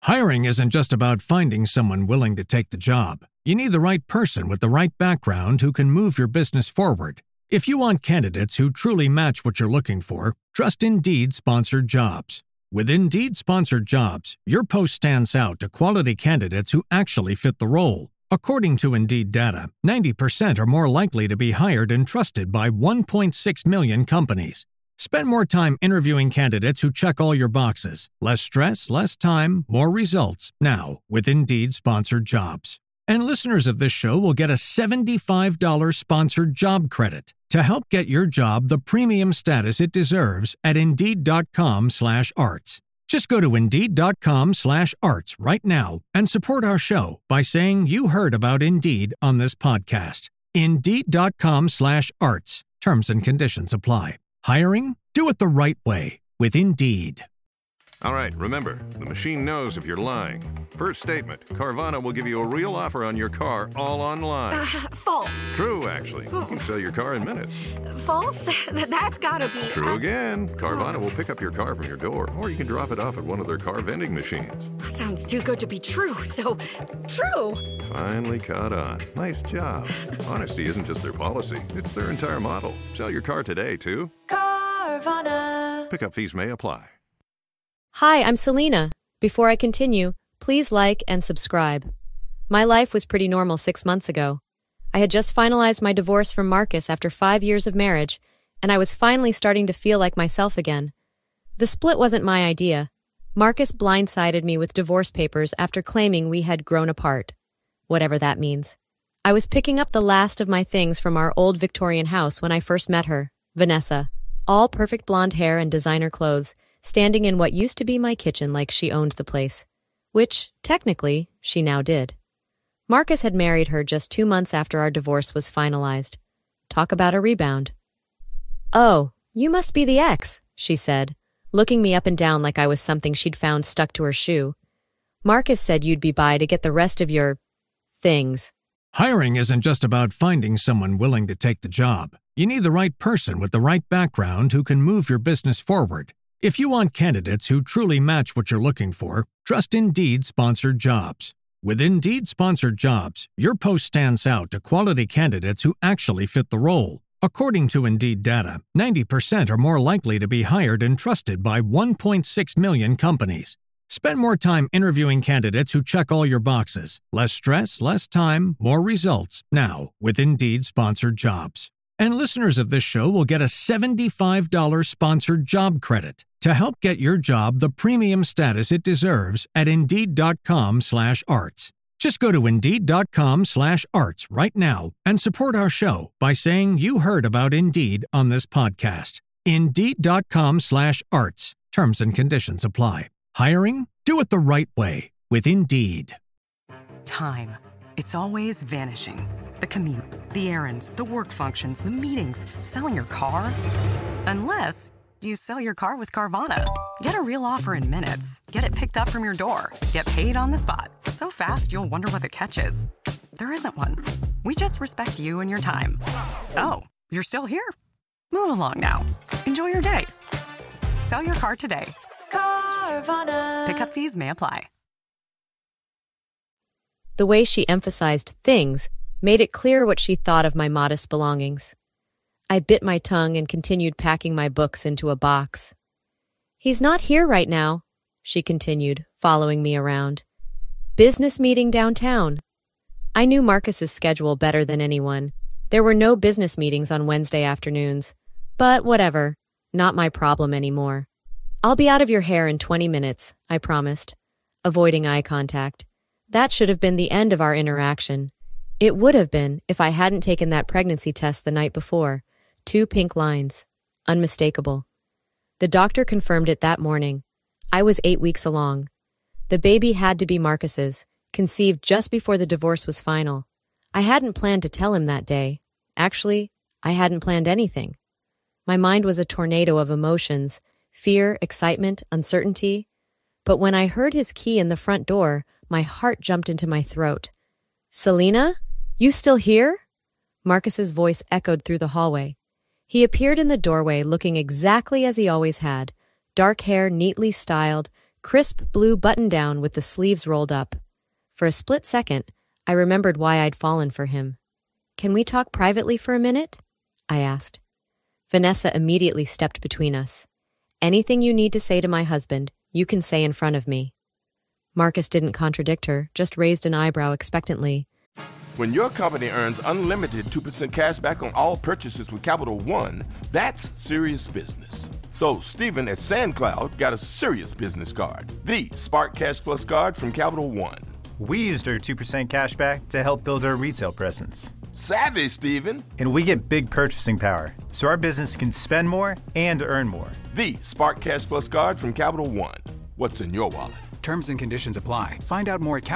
Hiring isn't just about finding someone willing to take the job. You need the right person with the right background who can move your business forward. If you want candidates who truly match what you're looking for, trust Indeed-sponsored jobs. With Indeed-sponsored jobs, your post stands out to quality candidates who actually fit the role. According to Indeed data, 90% are more likely to be hired and trusted by 1.6 million companies. Spend more time interviewing candidates who check all your boxes. Less stress, less time, more results. Now, with Indeed-sponsored jobs. And listeners of this show will get a $75 sponsored job credit to help get your job the premium status it deserves at Indeed.com/arts. Just go to Indeed.com/arts right now and support our show by saying you heard about Indeed on this podcast. Indeed.com/arts. Terms and conditions apply. Hiring? Do it the right way with Indeed. All right, remember, the machine knows if you're lying. First statement, Carvana will give you a real offer on your car all online. False. True, actually. You can sell your car in minutes. False? That's gotta be... True again. Carvana will pick up your car from your door, or you can drop it off at one of their car vending machines. Sounds too good to be true, so... True! Finally caught on. Nice job. Honesty isn't just their policy, it's their entire model. Sell your car today, too. Carvana. Pickup fees may apply. Hi, I'm Selena. Before I continue, please like and subscribe. My life was pretty normal 6 months ago. I had just finalized my divorce from Marcus after 5 years of marriage, and I was finally starting to feel like myself again. The split wasn't my idea. Marcus blindsided me with divorce papers after claiming we had grown apart. Whatever that means. I was picking up the last of my things from our old Victorian house when I first met her, Vanessa. All perfect blonde hair and designer clothes, standing in what used to be my kitchen like she owned the place, which, technically, she now did. Marcus had married her just 2 months after our divorce was finalized. Talk about a rebound. "Oh, you must be the ex," she said, looking me up and down like I was something she'd found stuck to her shoe. "Marcus said you'd be by to get the rest of your... things." Hiring isn't just about finding someone willing to take the job. You need the right person with the right background who can move your business forward. If you want candidates who truly match what you're looking for, trust Indeed-sponsored jobs. With Indeed-sponsored jobs, your post stands out to quality candidates who actually fit the role. According to Indeed data, 90% are more likely to be hired and trusted by 1.6 million companies. Spend more time interviewing candidates who check all your boxes. Less stress, less time, more results. Now, with Indeed-sponsored jobs. And listeners of this show will get a $75 sponsored job credit to help get your job the premium status it deserves at Indeed.com/arts. Just go to Indeed.com/arts right now and support our show by saying you heard about Indeed on this podcast. Indeed.com/arts. Terms and conditions apply. Hiring? Do it the right way with Indeed. Time. It's always vanishing. The commute, the errands, the work functions, the meetings, selling your car. Unless you sell your car with Carvana. Get a real offer in minutes. Get it picked up from your door. Get paid on the spot. So fast you'll wonder what the catch is. There isn't one. We just respect you and your time. Oh, you're still here? Move along now. Enjoy your day. Sell your car today. Carvana. Pickup fees may apply. The way she emphasized things made it clear what she thought of my modest belongings. I bit my tongue and continued packing my books into a box. "He's not here right now," she continued, following me around. "Business meeting downtown." I knew Marcus's schedule better than anyone. There were no business meetings on Wednesday afternoons. But whatever, not my problem anymore. "I'll be out of your hair in 20 minutes, I promised, avoiding eye contact. That should have been the end of our interaction. It would have been if I hadn't taken that pregnancy test the night before. 2 pink lines. Unmistakable. The doctor confirmed it that morning. I was 8 weeks along. The baby had to be Marcus's, conceived just before the divorce was final. I hadn't planned to tell him that day. Actually, I hadn't planned anything. My mind was a tornado of emotions, fear, excitement, uncertainty. But when I heard his key in the front door, my heart jumped into my throat. "Selena? You still here?" Marcus's voice echoed through the hallway. He appeared in the doorway looking exactly as he always had, dark hair neatly styled, crisp blue button-down with the sleeves rolled up. For a split second, I remembered why I'd fallen for him. "Can we talk privately for a minute?" I asked. Vanessa immediately stepped between us. "Anything you need to say to my husband, you can say in front of me." Marcus didn't contradict her, just raised an eyebrow expectantly. When your company earns unlimited 2% cash back on all purchases with Capital One, that's serious business. So Stephen at SandCloud got a serious business card, the Spark Cash Plus card from Capital One. We used our 2% cash back to help build our retail presence. Savvy, Stephen. And we get big purchasing power, so our business can spend more and earn more. The Spark Cash Plus card from Capital One. What's in your wallet? Terms and conditions apply. Find out more at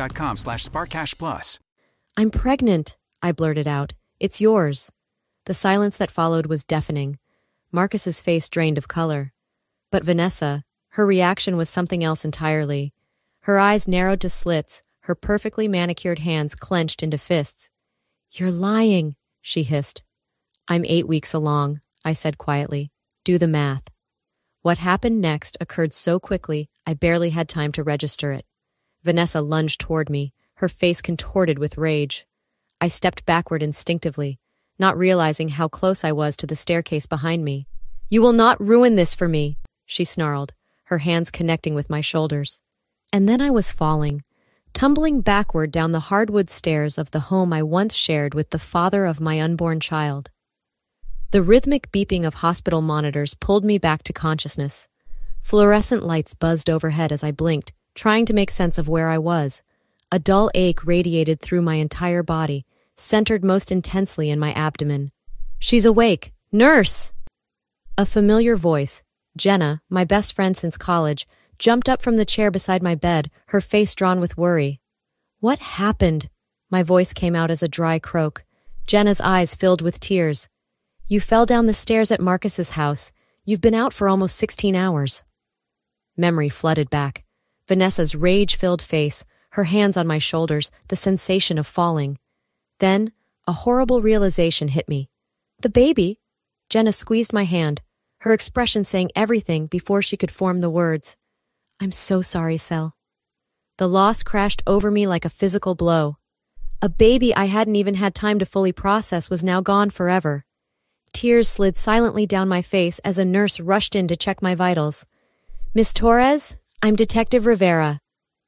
CapitalOne.com/SparkCashPlus. "I'm pregnant," I blurted out. "It's yours." The silence that followed was deafening. Marcus's face drained of color. But Vanessa, her reaction was something else entirely. Her eyes narrowed to slits, her perfectly manicured hands clenched into fists. "You're lying," she hissed. "I'm 8 weeks along," I said quietly. "Do the math." What happened next occurred so quickly, I barely had time to register it. Vanessa lunged toward me, her face contorted with rage. I stepped backward instinctively, not realizing how close I was to the staircase behind me. "You will not ruin this for me," she snarled, her hands connecting with my shoulders. And then I was falling, tumbling backward down the hardwood stairs of the home I once shared with the father of my unborn child. The rhythmic beeping of hospital monitors pulled me back to consciousness. Fluorescent lights buzzed overhead as I blinked, trying to make sense of where I was. A dull ache radiated through my entire body, centered most intensely in my abdomen. "She's awake! Nurse!" A familiar voice, Jenna, my best friend since college, jumped up from the chair beside my bed, her face drawn with worry. "What happened?" My voice came out as a dry croak. Jenna's eyes filled with tears. "You fell down the stairs at Marcus's house. You've been out for almost 16 hours. Memory flooded back. Vanessa's rage-filled face, her hands on my shoulders, the sensation of falling. Then, a horrible realization hit me. "The baby?" Jenna squeezed my hand, her expression saying everything before she could form the words. "I'm so sorry, Sel." The loss crashed over me like a physical blow. A baby I hadn't even had time to fully process was now gone forever. Tears slid silently down my face as a nurse rushed in to check my vitals. "Miss Torres, I'm Detective Rivera."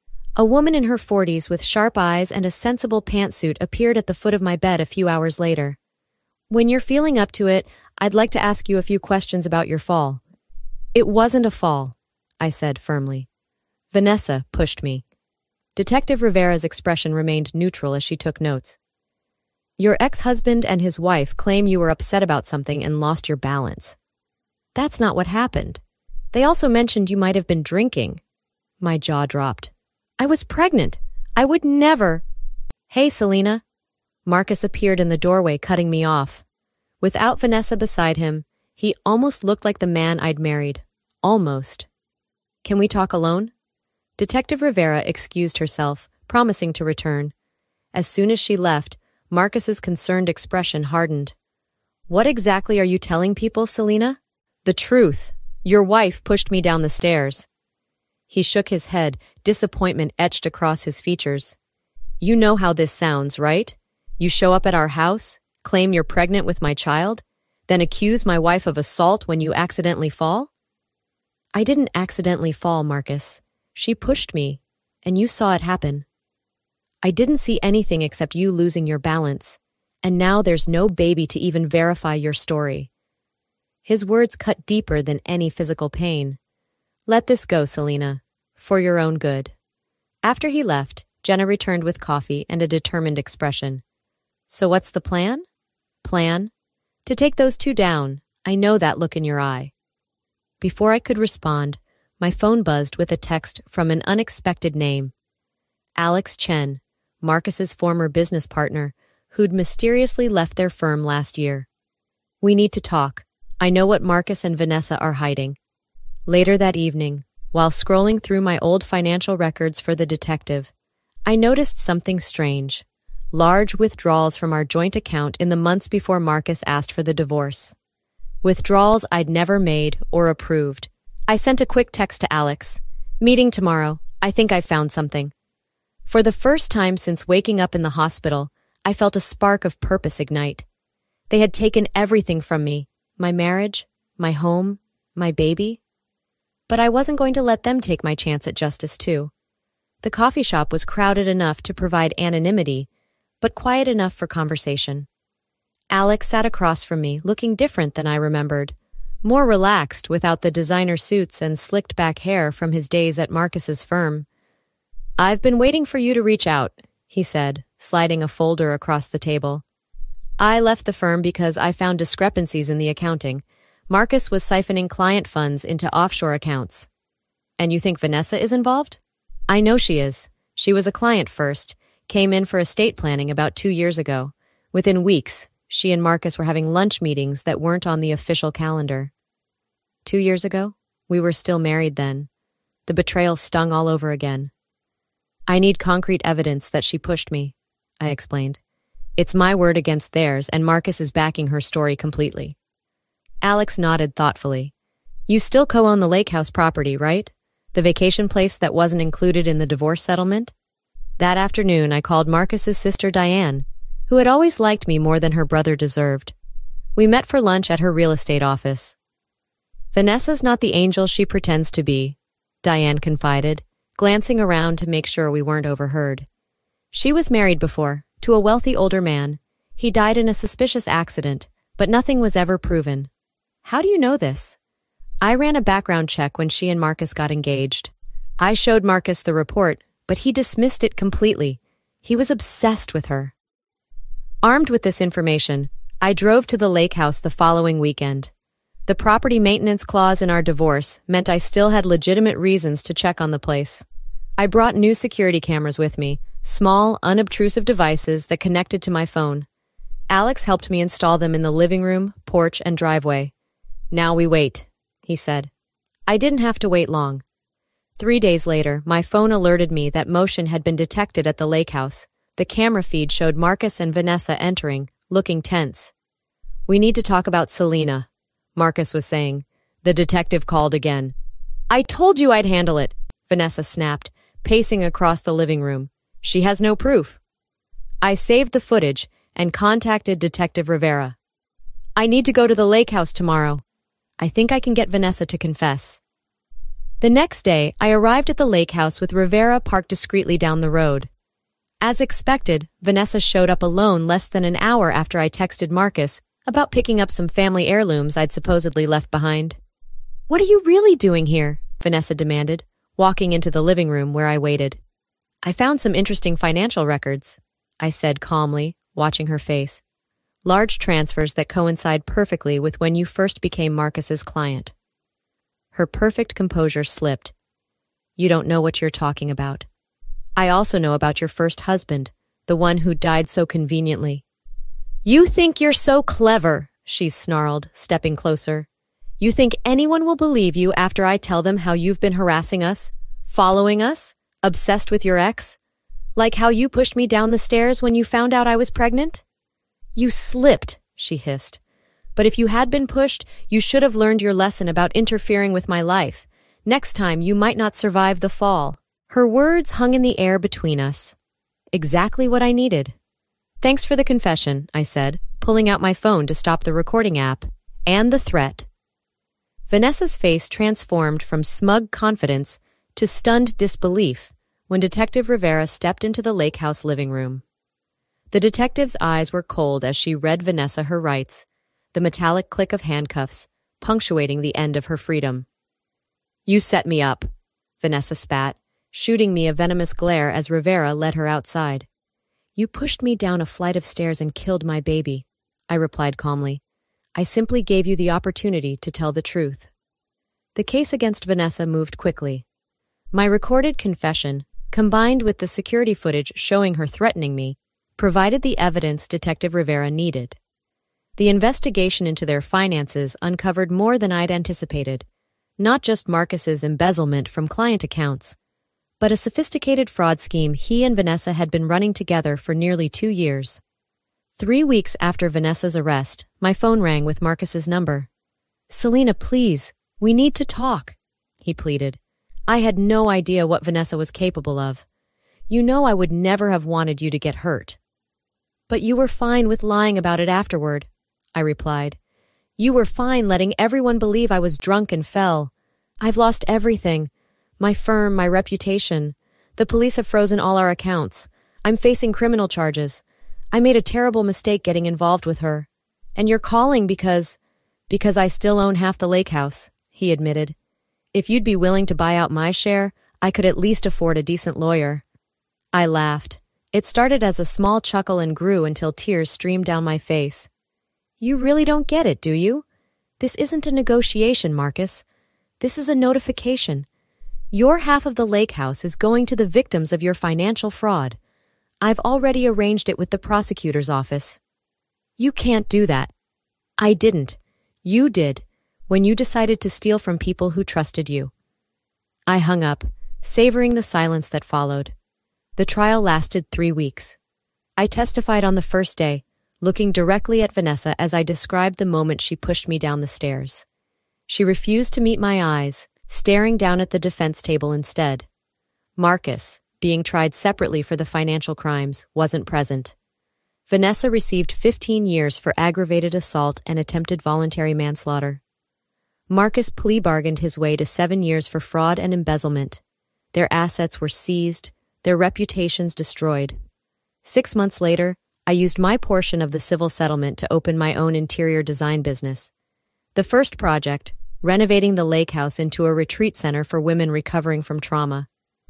A woman in her 40s with sharp eyes and a sensible pantsuit appeared at the foot of my bed a few hours later. "When you're feeling up to it, I'd like to ask you a few questions about your fall." "It wasn't a fall," I said firmly. Vanessa pushed me. Detective Rivera's expression remained neutral as she took notes. "Your ex-husband and his wife claim you were upset about something and lost your balance." "That's not what happened. They also mentioned you might have been drinking." My jaw dropped. "I was pregnant. I would never—" "Hey, Selena." Marcus appeared in the doorway, cutting me off. Without Vanessa beside him, he almost looked like the man I'd married. Almost. "Can we talk alone?" Detective Rivera excused herself, promising to return. As soon as she left, Marcus's concerned expression hardened. "What exactly are you telling people, Selena?" "The truth. Your wife pushed me down the stairs." He shook his head, disappointment etched across his features. "You know how this sounds, right? You show up at our house, claim you're pregnant with my child, then accuse my wife of assault when you accidentally fall?" "I didn't accidentally fall, Marcus. She pushed me, and you saw it happen. I didn't see anything except you losing your balance, and now there's no baby to even verify your story." His words cut deeper than any physical pain. "Let this go, Selena, for your own good." After he left, Jenna returned with coffee and a determined expression. "So what's the plan?" "Plan? To take those two down. I know that look in your eye." Before I could respond, my phone buzzed with a text from an unexpected name. Alex Chen, Marcus's former business partner, who'd mysteriously left their firm last year. "We need to talk. I know what Marcus and Vanessa are hiding." Later that evening, while scrolling through my old financial records for the detective, I noticed something strange. Large withdrawals from our joint account in the months before Marcus asked for the divorce. Withdrawals I'd never made or approved. I sent a quick text to Alex. Meeting tomorrow. I think I've found something. For the first time since waking up in the hospital, I felt a spark of purpose ignite. They had taken everything from me, my marriage, my home, my baby. But I wasn't going to let them take my chance at justice too. The coffee shop was crowded enough to provide anonymity, but quiet enough for conversation. Alex sat across from me, looking different than I remembered, more relaxed without the designer suits and slicked back hair from his days at Marcus's firm. "I've been waiting for you to reach out," he said, sliding a folder across the table. "I left the firm because I found discrepancies in the accounting. Marcus was siphoning client funds into offshore accounts." "And you think Vanessa is involved?" "I know she is. She was a client first, came in for estate planning about 2 years ago. Within weeks, she and Marcus were having lunch meetings that weren't on the official calendar." 2 years ago? We were still married then. The betrayal stung all over again. "I need concrete evidence that she pushed me," I explained. "It's my word against theirs, and Marcus is backing her story completely." Alex nodded thoughtfully. "You still co-own the lake house property, right? The vacation place that wasn't included in the divorce settlement?" That afternoon, I called Marcus's sister Diane, who had always liked me more than her brother deserved. We met for lunch at her real estate office. "Vanessa's not the angel she pretends to be," Diane confided, glancing around to make sure we weren't overheard. "She was married before, to a wealthy older man. He died in a suspicious accident, but nothing was ever proven." "How do you know this?" "I ran a background check when she and Marcus got engaged. I showed Marcus the report, but he dismissed it completely. He was obsessed with her." Armed with this information, I drove to the lake house the following weekend. The property maintenance clause in our divorce meant I still had legitimate reasons to check on the place. I brought new security cameras with me, small, unobtrusive devices that connected to my phone. Alex helped me install them in the living room, porch, and driveway. "Now we wait," he said. I didn't have to wait long. 3 days later, my phone alerted me that motion had been detected at the lake house. The camera feed showed Marcus and Vanessa entering, looking tense. "We need to talk about Selena," Marcus was saying. The detective called again. "I told you I'd handle it," Vanessa snapped, pacing across the living room. "She has no proof." I saved the footage and contacted Detective Rivera. "I need to go to the lake house tomorrow. I think I can get Vanessa to confess." The next day, I arrived at the lake house with Rivera parked discreetly down the road. As expected, Vanessa showed up alone less than an hour after I texted Marcus about picking up some family heirlooms I'd supposedly left behind. "What are you really doing here?" Vanessa demanded, walking into the living room where I waited. "I found some interesting financial records," I said calmly, watching her face. "Large transfers that coincide perfectly with when you first became Marcus's client." Her perfect composure slipped. "You don't know what you're talking about. I also know about your first husband, the one who died so conveniently." "You think you're so clever," she snarled, stepping closer. "You think anyone will believe you after I tell them how you've been harassing us, following us, obsessed with your ex? Like how you pushed me down the stairs when you found out I was pregnant?" "You slipped," she hissed. "But if you had been pushed, you should have learned your lesson about interfering with my life. Next time, you might not survive the fall." Her words hung in the air between us. Exactly what I needed. "Thanks for the confession," I said, pulling out my phone to stop the recording app, and the threat. Vanessa's face transformed from smug confidence to stunned disbelief when Detective Rivera stepped into the lake house living room. The detective's eyes were cold as she read Vanessa her rights, the metallic click of handcuffs, punctuating the end of her freedom. "You set me up," Vanessa spat, shooting me a venomous glare as Rivera led her outside. "You pushed me down a flight of stairs and killed my baby," I replied calmly. "I simply gave you the opportunity to tell the truth." The case against Vanessa moved quickly. My recorded confession, combined with the security footage showing her threatening me, provided the evidence Detective Rivera needed. The investigation into their finances uncovered more than I'd anticipated, not just Marcus's embezzlement from client accounts, but a sophisticated fraud scheme he and Vanessa had been running together for nearly 2 years. 3 weeks after Vanessa's arrest, my phone rang with Marcus's number. "Selena, please, we need to talk," he pleaded. I had no idea what Vanessa was capable of. You know I would never have wanted you to get hurt. But you were fine with lying about it afterward, I replied. You were fine letting everyone believe I was drunk and fell. I've lost everything. My firm, my reputation. The police have frozen all our accounts. I'm facing criminal charges. I made a terrible mistake getting involved with her. And you're calling because I still own half the lake house, he admitted. If you'd be willing to buy out my share, I could at least afford a decent lawyer. I laughed. It started as a small chuckle and grew until tears streamed down my face. You really don't get it, do you? This isn't a negotiation, Marcus. This is a notification. Your half of the lake house is going to the victims of your financial fraud. I've already arranged it with the prosecutor's office. You can't do that. I didn't. You did, when you decided to steal from people who trusted you. I hung up, savoring the silence that followed. The trial lasted 3 weeks. I testified on the first day, looking directly at Vanessa as I described the moment she pushed me down the stairs. She refused to meet my eyes, staring down at the defense table instead. Marcus, being tried separately for the financial crimes, wasn't present. Vanessa received 15 years for aggravated assault and attempted voluntary manslaughter. Marcus plea bargained his way to 7 years for fraud and embezzlement. Their assets were seized, their reputations destroyed. 6 months later, I used my portion of the civil settlement to open my own interior design business. The first project, renovating the lake house into a retreat center for women recovering from trauma.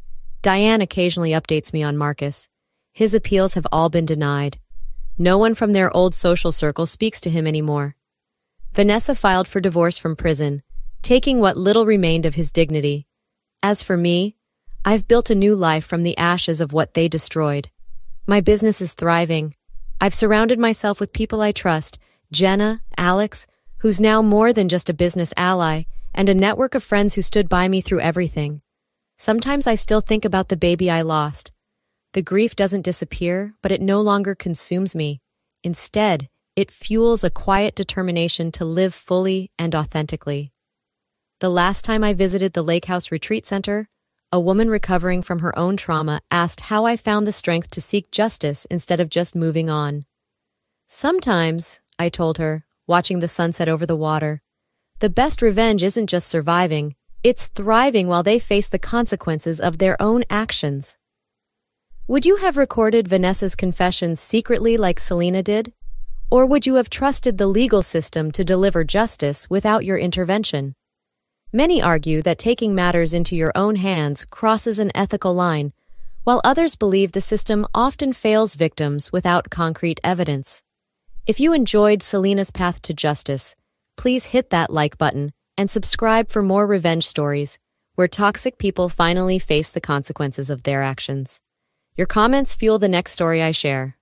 Diane occasionally updates me on Marcus. His appeals have all been denied. No one from their old social circle speaks to him anymore. Vanessa filed for divorce from prison, taking what little remained of his dignity. As for me, I've built a new life from the ashes of what they destroyed. My business is thriving. I've surrounded myself with people I trust, Jenna, Alex, who's now more than just a business ally, and a network of friends who stood by me through everything. Sometimes I still think about the baby I lost. The grief doesn't disappear, but it no longer consumes me. Instead, it fuels a quiet determination to live fully and authentically. The last time I visited the Lake House Retreat Center, a woman recovering from her own trauma asked how I found the strength to seek justice instead of just moving on. Sometimes, I told her, watching the sunset over the water, the best revenge isn't just surviving, it's thriving while they face the consequences of their own actions. Would you have recorded Vanessa's confession secretly like Selena did? Or would you have trusted the legal system to deliver justice without your intervention? Many argue that taking matters into your own hands crosses an ethical line, while others believe the system often fails victims without concrete evidence. If you enjoyed Selena's path to justice, please hit that like button and subscribe for more revenge stories where toxic people finally face the consequences of their actions. Your comments fuel the next story I share.